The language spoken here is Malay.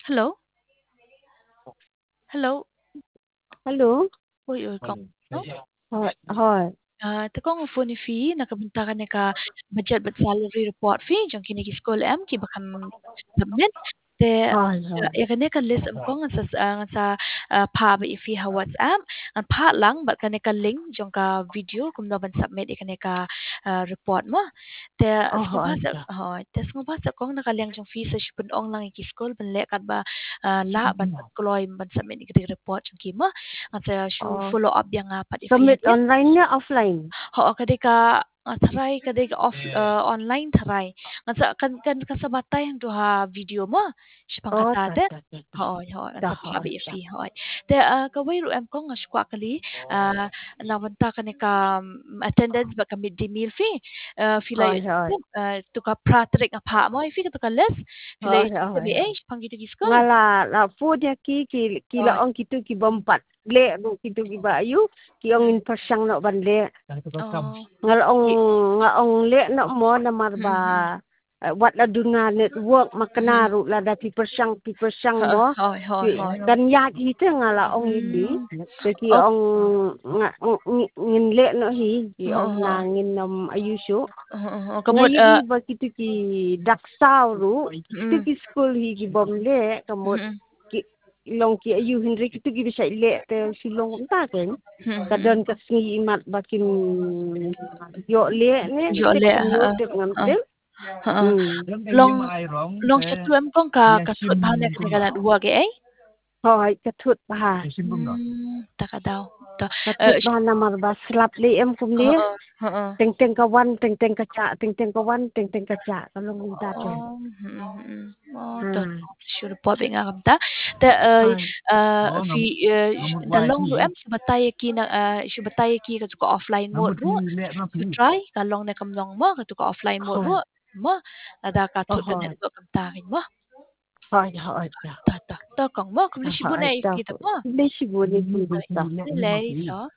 Hello? Hello? Hello? Oi, oi, kong. No? Hi. Tekong phone fee nakabunta ka na ka budget but salary report fee jong kini ki school em ki bakam submit te Hi. ya kani ka list am kong sa pa ba ifi ha WhatsApp an pa lang ba kani ka link jong ka video kum no ban submit ikani ka report mo te Hi. ngobasa hoy te ngobasa kong nakalyang jong fee sa shipun ong lang ki school ban le kat ba la ban kloy ban submit ikani report jong ki mo at shu follow up yang pat ifi Submit ha online niya, offline? Oo, kada ka try kada ka online try. Nga sa kan kasabatay ang duha video mo. Si Ta. pangkatade. Oo, oo, Da, sa pabi hi. fi. Oo. Te kaway ru em ko nga skwa kali nawanta ka ni ka attendance ba ka midday meal fee. Filay Hi. to ka pratrik nga pa mo fi ka to ka less. Filay sabi Hi. pangito gi school. Ngala, la food niya kila Oo. ong kitu ki bompat. Le, ru kitu ki ba ayu, ki ong in persyang no ban le. Oh. Ngala ong le no mo na marba. Wat la dunga network makanaru la da pipersyang mo Hoy, hoy, hoy. dan ya kita ngala ong ini ki Oh, ong ngin le no hi ki ong oo. nangin nam ayusu Kamot ngayi ba kitu ki daksauru kitu mm, ki school hi ki bom le kamot mm, ki long ki ayu hinri kitu ki bisa le te silong ta ken kadon kasi imat bakin yo le ne yo tek le sinyo tek ngam uh, tem long long sa tuem kong ka tut pa na kagalan uwag eh Hoy katut baha taka daw to katut baha namar ba slap le em kum le oo teng teng kawan teng teng kawan teng kaca kalau minta ken oh oh to sure po nga kamta ta fi dalong ru em subatay ki na subatay ki ka ko offline mode ru to try kalong na kamlong mo ka to ko offline mode ru hoy mo ada ka tut na hoy network kamta kin mo hoy ta kong mo kum li shibuna hoy if kita mo Besibu ni kita Lei so